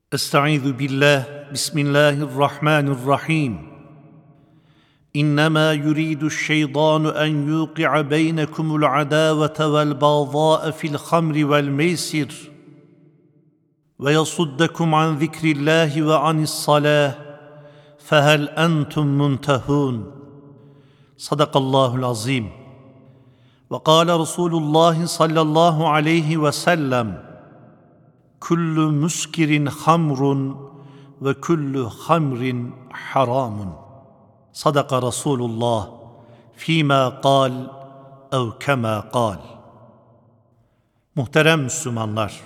Estaizu billah, bismillahirrahmanirrahim. İnnemâ yuridü'ş-şeytânu en yûqi'a beynekumul adâvete vel bâzâe fil hamri vel meysir ve yasuddekum an zikrillâhi ve anis-salâh fehel entum muntehûn. Sadakallahul azim. Ve kâle Resulullah sallallahu aleyhi ve sellem: Kullu muskirin hamrun ve kullu hamrin haramun. Sadaka Resulullah fîmâ kâl ev kemâ kâl. Muhterem Müslümanlar,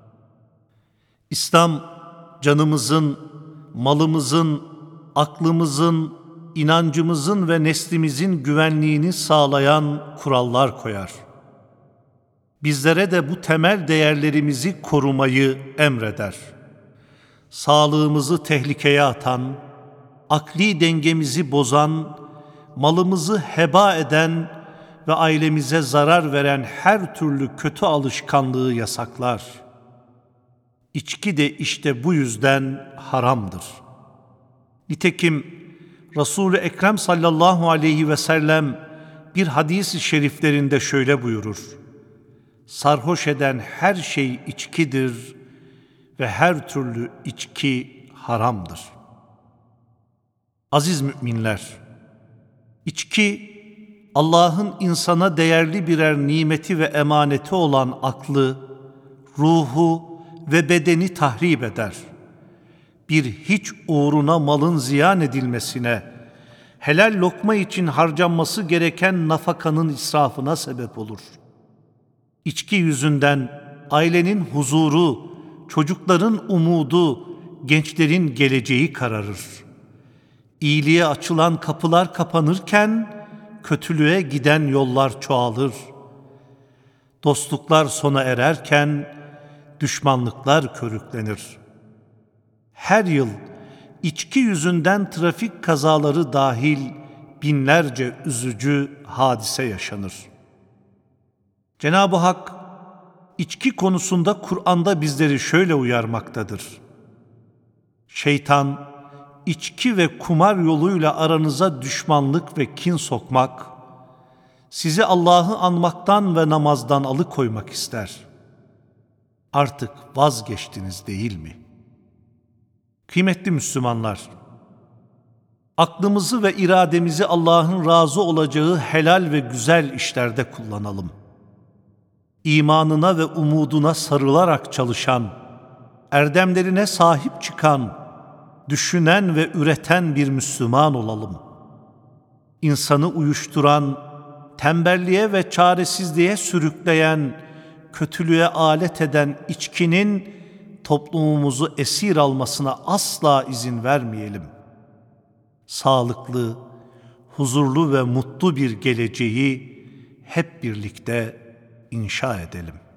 İslam canımızın, malımızın, aklımızın, inancımızın ve neslimizin güvenliğini sağlayan kurallar koyar. Bizlere de bu temel değerlerimizi korumayı emreder. Sağlığımızı tehlikeye atan, akli dengemizi bozan, malımızı heba eden ve ailemize zarar veren her türlü kötü alışkanlığı yasaklar. İçki de işte bu yüzden haramdır. Nitekim Resul-i Ekrem sallallahu aleyhi ve sellem bir hadis-i şeriflerinde şöyle buyurur: Sarhoş eden her şey içkidir ve her türlü içki haramdır. Aziz müminler, içki Allah'ın insana değerli birer nimeti ve emaneti olan aklı, ruhu ve bedeni tahrip eder. Bir hiç uğruna malın ziyan edilmesine, helal lokma için harcanması gereken nafakanın israfına sebep olur. İçki yüzünden ailenin huzuru, çocukların umudu, gençlerin geleceği kararır. İyiliğe açılan kapılar kapanırken kötülüğe giden yollar çoğalır. Dostluklar sona ererken düşmanlıklar körüklenir. Her yıl içki yüzünden trafik kazaları dahil binlerce üzücü hadise yaşanır. Cenab-ı Hak içki konusunda Kur'an'da bizleri şöyle uyarmaktadır: Şeytan, içki ve kumar yoluyla aranıza düşmanlık ve kin sokmak, sizi Allah'ı anmaktan ve namazdan alıkoymak ister. Artık vazgeçtiniz değil mi? Kıymetli Müslümanlar, aklımızı ve irademizi Allah'ın razı olacağı helal ve güzel işlerde kullanalım. İmanına ve umuduna sarılarak çalışan, erdemlerine sahip çıkan, düşünen ve üreten bir Müslüman olalım. İnsanı uyuşturan, tembelliğe ve çaresizliğe sürükleyen, kötülüğe alet eden içkinin toplumumuzu esir almasına asla izin vermeyelim. Sağlıklı, huzurlu ve mutlu bir geleceği hep birlikte inşa edelim.